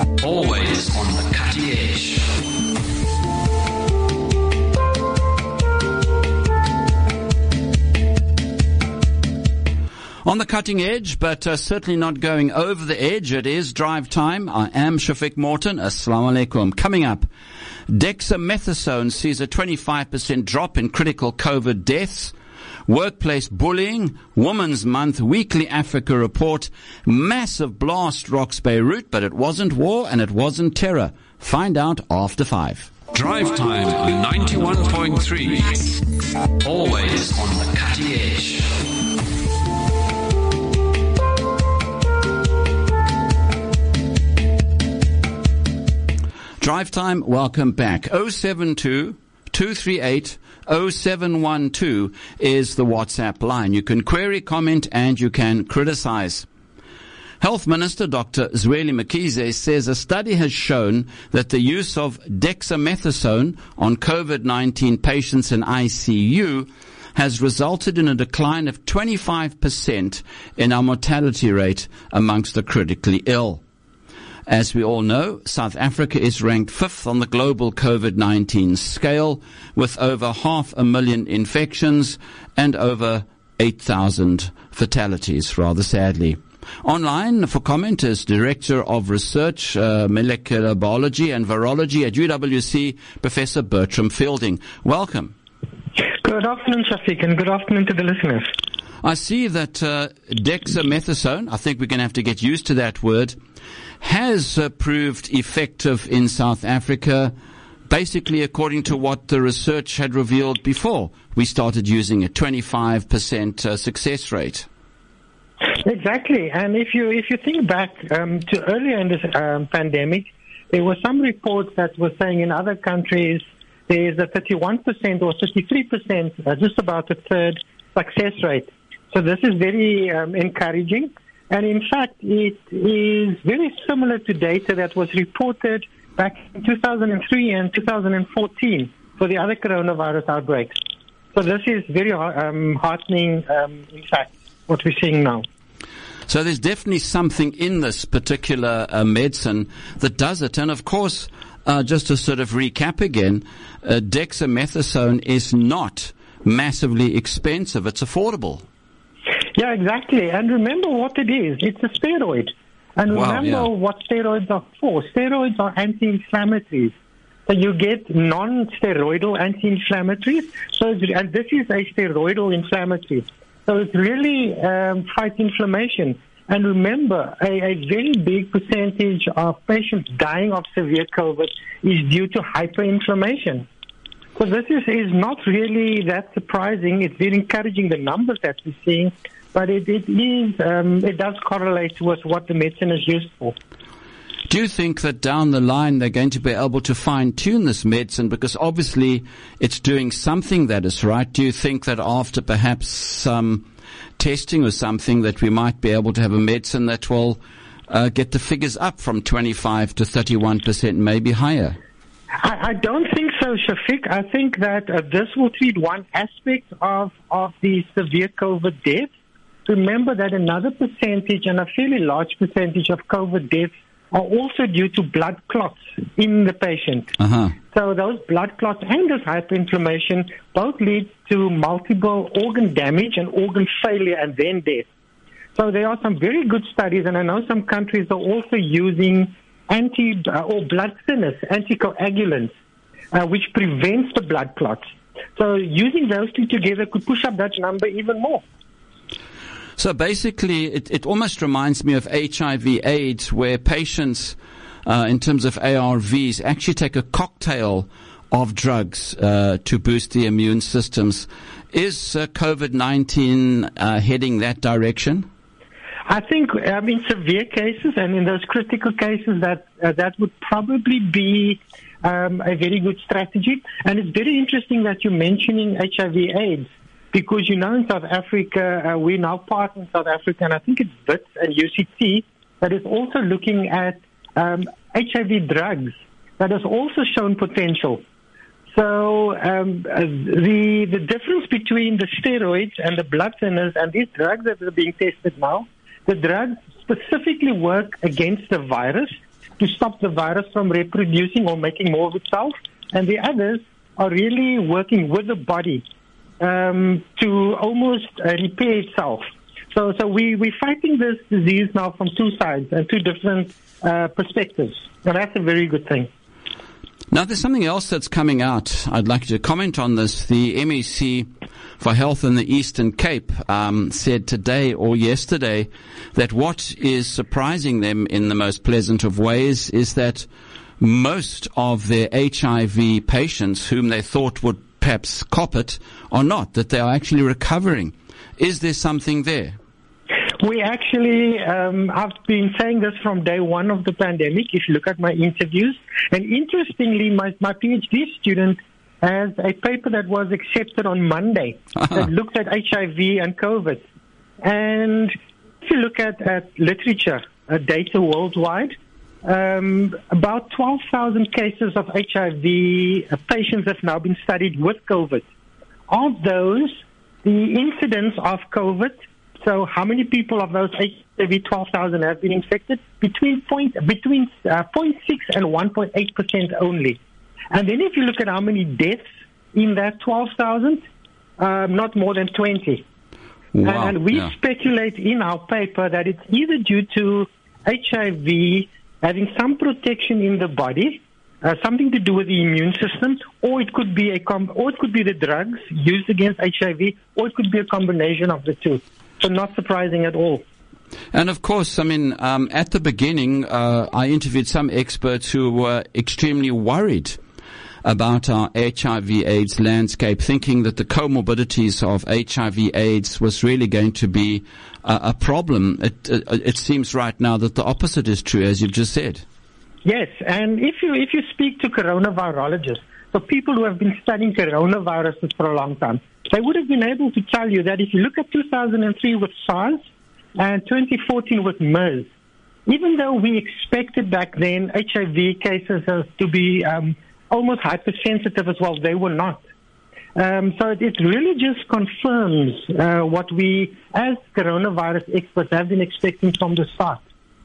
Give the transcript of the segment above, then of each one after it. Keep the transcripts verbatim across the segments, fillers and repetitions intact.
Always on the cutting edge. On the cutting edge, but uh, certainly not going over the edge. It is drive time. I am Shafiq Morton. Assalamu alaikum. Coming up, dexamethasone sees a twenty-five percent drop in critical COVID deaths. Workplace bullying, Women's Month, Weekly Africa report, massive blast rocks Beirut, but it wasn't war and it wasn't terror. Find out after five. Drive time ninety-one point three. Always on the cutting edge. Drive time, welcome back. oh seven two, two three eight, oh seven one two is the WhatsApp line. You can query, comment, and you can criticize. Health Minister Doctor Zweli Mkhize says a study has shown that the use of dexamethasone on COVID nineteen patients in I C U has resulted in a decline of twenty-five percent in our mortality rate amongst the critically ill. As we all know, South Africa is ranked fifth on the global COVID nineteen scale with over half a million infections and over eight thousand fatalities, rather sadly. Online for comment is Director of Research, uh, Molecular Biology and Virology at U W C, Professor Bertram Fielding. Welcome. Good afternoon, Shafiq, and good afternoon to the listeners. I see that uh, dexamethasone, I think we're going to have to get used to that word, has uh, proved effective in South Africa, basically according to what the research had revealed before we started using a twenty-five percent uh, success rate. Exactly, and if you if you think back um, to earlier in this um, pandemic, there were some reports that were saying in other countries there is a thirty-one percent or thirty-three percent, uh, just about a third success rate. So this is very um, encouraging. And in fact, it is very similar to data that was reported back in two thousand three and two thousand fourteen for the other coronavirus outbreaks. So this is very um, heartening, um, in fact, what we're seeing now. So there's definitely something in this particular uh, medicine that does it. And of course, uh, just to sort of recap again, uh, dexamethasone is not massively expensive. It's affordable. Yeah, exactly. And remember what it is. It's a steroid. And Wow, remember yeah. what steroids are for. Steroids are anti-inflammatories. So you get non-steroidal anti-inflammatories. So it's, and this is a steroidal inflammatory. So it really um, fights inflammation. And remember, a, a very big percentage of patients dying of severe COVID is due to hyperinflammation. So this is, is not really that surprising. It's very encouraging, the numbers that we're seeing, but it, it is um, it does correlate with what the medicine is used for. Do you think that down the line they're going to be able to fine-tune this medicine? Because obviously it's doing something that is right. Do you think that after perhaps some testing or something that we might be able to have a medicine that will uh, get the figures up from twenty-five to thirty-one percent, maybe higher? I, I don't think so, Shafiq. I think that uh, this will treat one aspect of, of the severe COVID deaths. Remember that another percentage, and a fairly large percentage of COVID deaths, are also due to blood clots in the patient. Uh-huh. So those blood clots and this hyperinflammation both lead to multiple organ damage and organ failure and then death. So there are some very good studies, and I know some countries are also using anti uh, or blood thinners, anticoagulants, uh, which prevents the blood clots. So using those two together could push up that number even more. So basically, it, it almost reminds me of H I V AIDS, where patients, uh, in terms of A R Vs, actually take a cocktail of drugs uh, to boost the immune systems. Is uh, COVID nineteen uh, heading that direction? I think um, in severe cases and in those critical cases that uh, that would probably be um, a very good strategy. And it's very interesting that you're mentioning H I V AIDS, because you know in South Africa, uh, we're now part in South Africa, and I think it's V I T S and U C T that is also looking at um, H I V drugs that has also shown potential. So um, uh, the the difference between the steroids and the blood thinners and these drugs that are being tested now, the drugs specifically work against the virus, to stop the virus from reproducing or making more of itself, and the others are really working with the body um, to almost uh, repair itself. So, so we, we're fighting this disease now from two sides and two different uh, perspectives, and that's a very good thing. Now, there's something else that's coming out. I'd like you to comment on this. The M E C for Health in the Eastern Cape um, said today or yesterday that what is surprising them in the most pleasant of ways is that most of their H I V patients whom they thought would perhaps cop it are not, that they are actually recovering. Is there something there? We actually, um, I've been saying this from day one of the pandemic, if you look at my interviews. And interestingly, my, my PhD student has a paper that was accepted on Monday uh-huh. that looked at H I V and COVID. And if you look at, at literature, uh, data worldwide, um, about twelve thousand cases of H I V uh, patients have now been studied with COVID. Of those, the incidence of COVID, so how many people of those H I V twelve thousand have been infected? Between point between uh, zero point six and one point eight percent only. And then if you look at how many deaths in that twelve thousand, um, not more than twenty. Wow. And we yeah. speculate in our paper that it's either due to H I V having some protection in the body, uh, something to do with the immune system, or it could be a com- or it could be the drugs used against H I V, or it could be a combination of the two. So not surprising at all. And of course, I mean, um, at the beginning, uh, I interviewed some experts who were extremely worried about our H I V AIDS landscape, thinking that the comorbidities of H I V AIDS was really going to be a, a problem. It, it, it seems right now that the opposite is true, as you've just said. Yes, and if you if you speak to coronavirologists, so people who have been studying coronaviruses for a long time, they would have been able to tell you that if you look at two thousand three with SARS and twenty fourteen with MERS, even though we expected back then H I V cases uh, to be um, almost hypersensitive as well, they were not. Um, so it, it really just confirms uh, what we, as coronavirus experts, have been expecting from the start.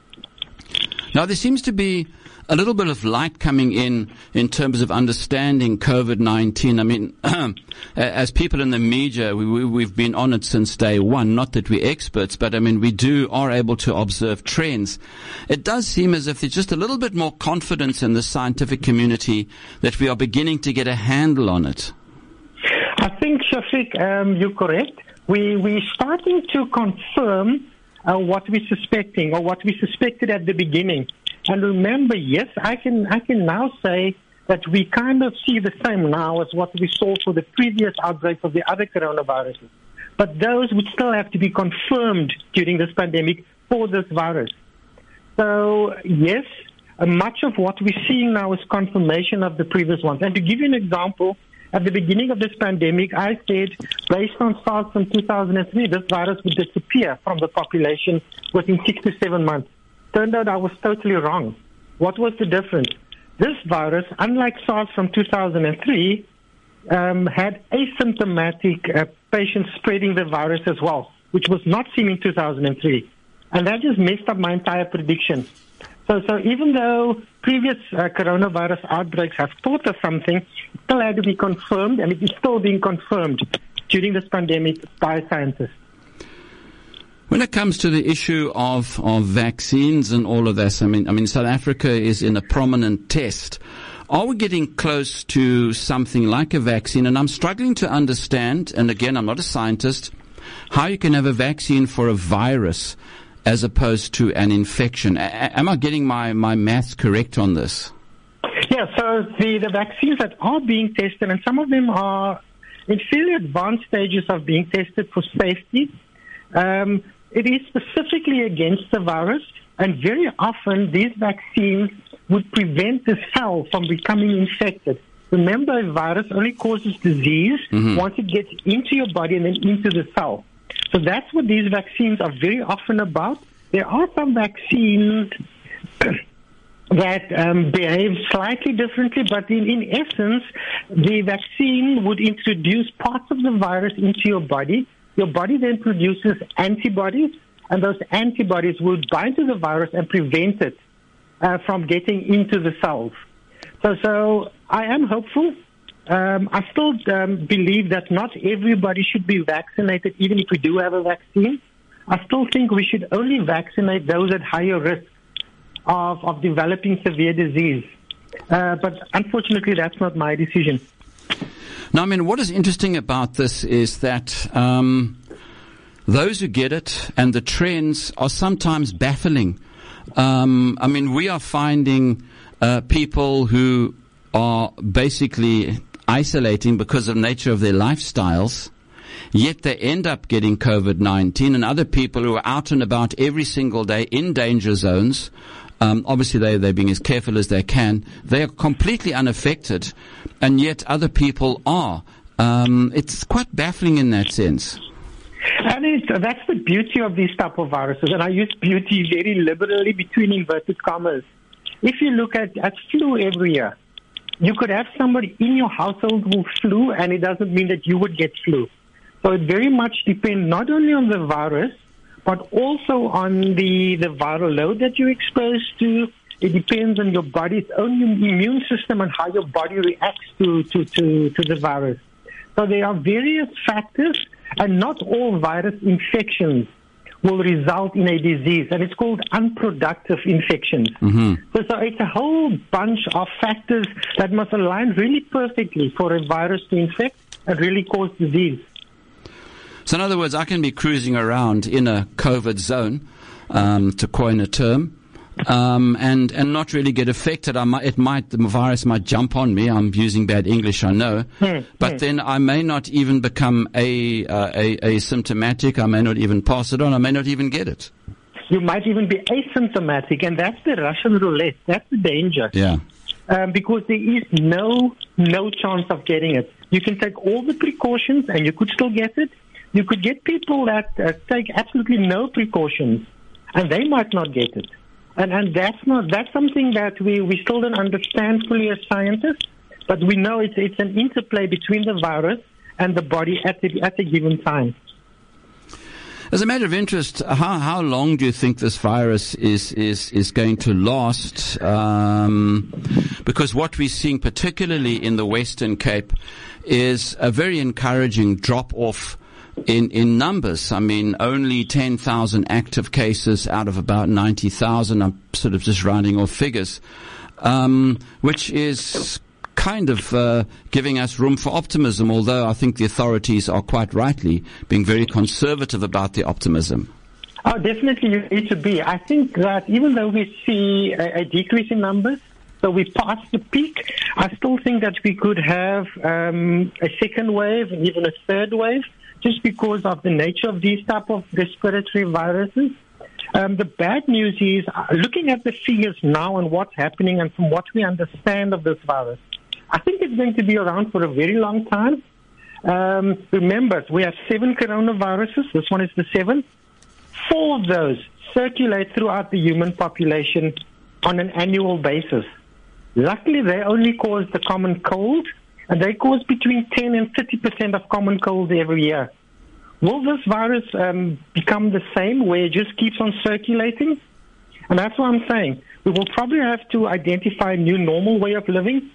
Now, there seems to be a little bit of light coming in in terms of understanding COVID nineteen. I mean, as people in the media, we, we, we've been on it since day one. Not that we're experts, but I mean, we do are able to observe trends. It does seem as if there's just a little bit more confidence in the scientific community that we are beginning to get a handle on it. I think, Shafiq, um, you're correct. We, we're starting to confirm uh, what we're suspecting or what we suspected at the beginning. And remember, yes, I can I can now say that we kind of see the same now as what we saw for the previous outbreaks of the other coronaviruses. But those would still have to be confirmed during this pandemic for this virus. So, yes, uh, much of what we're seeing now is confirmation of the previous ones. And to give you an example, at the beginning of this pandemic, I said, based on SARS from two thousand three, this virus would disappear from the population within six to seven months. Turned out I was totally wrong. What was the difference? This virus, unlike SARS from two thousand three, um, had asymptomatic uh, patients spreading the virus as well, which was not seen in two thousand three. And that just messed up my entire prediction. So, so even though previous uh, coronavirus outbreaks have taught us something, it still had to be confirmed, and it is still being confirmed during this pandemic by scientists. When it comes to the issue of, of vaccines and all of this, I mean, I mean, South Africa is in a prominent test. Are we getting close to something like a vaccine? And I'm struggling to understand, and again, I'm not a scientist, how you can have a vaccine for a virus as opposed to an infection. A- am I getting my, my maths correct on this? Yeah, so the, the vaccines that are being tested, and some of them are in fairly advanced stages of being tested for safety, um, it is specifically against the virus, and very often these vaccines would prevent the cell from becoming infected. Remember, a virus only causes disease mm-hmm. once it gets into your body and then into the cell. So that's what these vaccines are very often about. There are some vaccines that um, behave slightly differently, but in, in essence, the vaccine would introduce parts of the virus into your body. Your body then produces antibodies, and those antibodies will bind to the virus and prevent it uh, from getting into the cells. So, so I am hopeful. Um, I still um, believe that not everybody should be vaccinated, even if we do have a vaccine. I still think we should only vaccinate those at higher risk of, of developing severe disease. Uh, but unfortunately, that's not my decision. Now, I mean, what is interesting about this is that um, those who get it and the trends are sometimes baffling. Um, I mean, we are finding uh, people who are basically isolating because of the nature of their lifestyles, yet they end up getting COVID nineteen, and other people who are out and about every single day in danger zones. Um, obviously, they, they're being as careful as they can. They are completely unaffected, and yet other people are. Um, it's quite baffling in that sense. And it, that's the beauty of these type of viruses, and I use beauty very liberally between inverted commas. If you look at, at flu every year, you could have somebody in your household with flu, and it doesn't mean that you would get flu. So it very much depends not only on the virus, but also on the, the viral load that you're exposed to. It depends on your body's own immune system and how your body reacts to, to, to, to the virus. So there are various factors, and not all virus infections will result in a disease, and it's called unproductive infections. Mm-hmm. So, so it's a whole bunch of factors that must align really perfectly for a virus to infect and really cause disease. So in other words, I can be cruising around in a COVID zone, um, to coin a term, um, and, and not really get affected. I might, it might, the virus might jump on me. I'm using bad English, I know. Hmm, but hmm. then I may not even become a, uh, a, asymptomatic. I may not even pass it on. I may not even get it. You might even be asymptomatic, and that's the Russian roulette. That's the danger. Yeah. Um, because there is no, no chance of getting it. You can take all the precautions and you could still get it. You could get people that uh, take absolutely no precautions, and they might not get it. And and that's not that's something that we, we still don't understand fully as scientists. But we know it's it's an interplay between the virus and the body at the at a given time. As a matter of interest, how how long do you think this virus is is is going to last? Um, because what we're seeing, particularly in the Western Cape, is a very encouraging drop off in in numbers. I mean, only ten thousand active cases out of about ninety thousand. I'm sort of just rounding off figures, um, which is kind of uh, giving us room for optimism, although I think the authorities are quite rightly being very conservative about the optimism. Oh, definitely you need to be. I think that even though we see a, a decrease in numbers, so we passed the peak, I still think that we could have um, a second wave and even a third wave, just because of the nature of these type of respiratory viruses. Um, the bad news is, uh, looking at the figures now and what's happening and from what we understand of this virus, I think it's going to be around for a very long time. Um, remember, we have seven coronaviruses. This one is the seventh. Four of those circulate throughout the human population on an annual basis. Luckily, they only cause the common cold, and they cause between ten and thirty percent of common colds every year. Will this virus um, become the same, where it just keeps on circulating? And that's what I'm saying. We will probably have to identify a new normal way of living,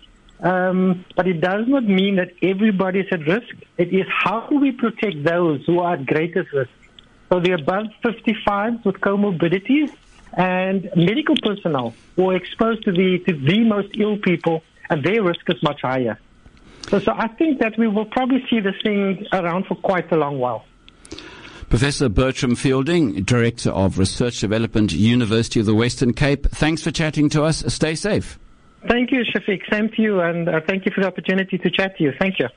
um, but it does not mean that everybody is at risk. It is how do we protect those who are at greatest risk. So the above fifty-fives with comorbidities and medical personnel who are exposed to the, to the most ill people, and their risk is much higher. So, so I think that we will probably see this thing around for quite a long while. Professor Bertram Fielding, Director of Research Development, University of the Western Cape, thanks for chatting to us. Stay safe. Thank you, Shafiq. Same to you, and uh, thank you for the opportunity to chat to you. Thank you.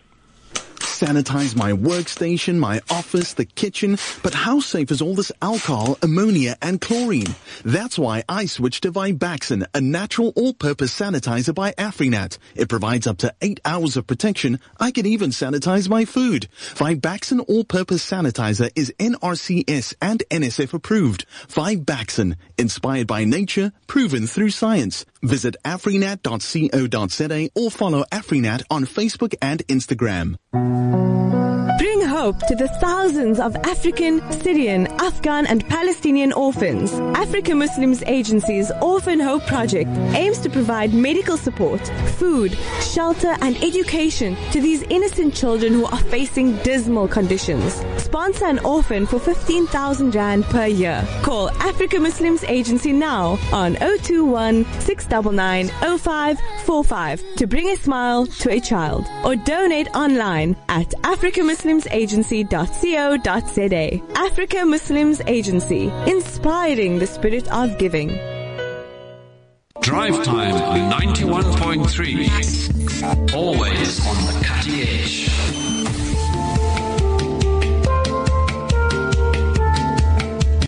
Sanitize my workstation, my office, the kitchen. But how safe is all this alcohol, ammonia, and chlorine? That's why I switched to Vibaxin, a natural all-purpose sanitizer by Afrinat. It provides up to eight hours of protection. I can even sanitize my food. Vibaxin all-purpose sanitizer is N R C S and N S F approved. Vibaxin, inspired by nature, proven through science. Visit afrinat dot co dot za or follow Afrinat on Facebook and Instagram. Bring hope hope to the thousands of African, Syrian, Afghan and Palestinian orphans. Africa Muslims Agency's Orphan Hope Project aims to provide medical support, food, shelter and education to these innocent children who are facing dismal conditions. Sponsor an orphan for fifteen thousand rand per year. Call Africa Muslims Agency now on zero two one, six nine nine, zero five four five to bring a smile to a child, or donate online at africa muslims agency dot co dot za. Africa Muslims Agency, inspiring the spirit of giving. Drive Time on ninety-one point three. Always on the cutting edge.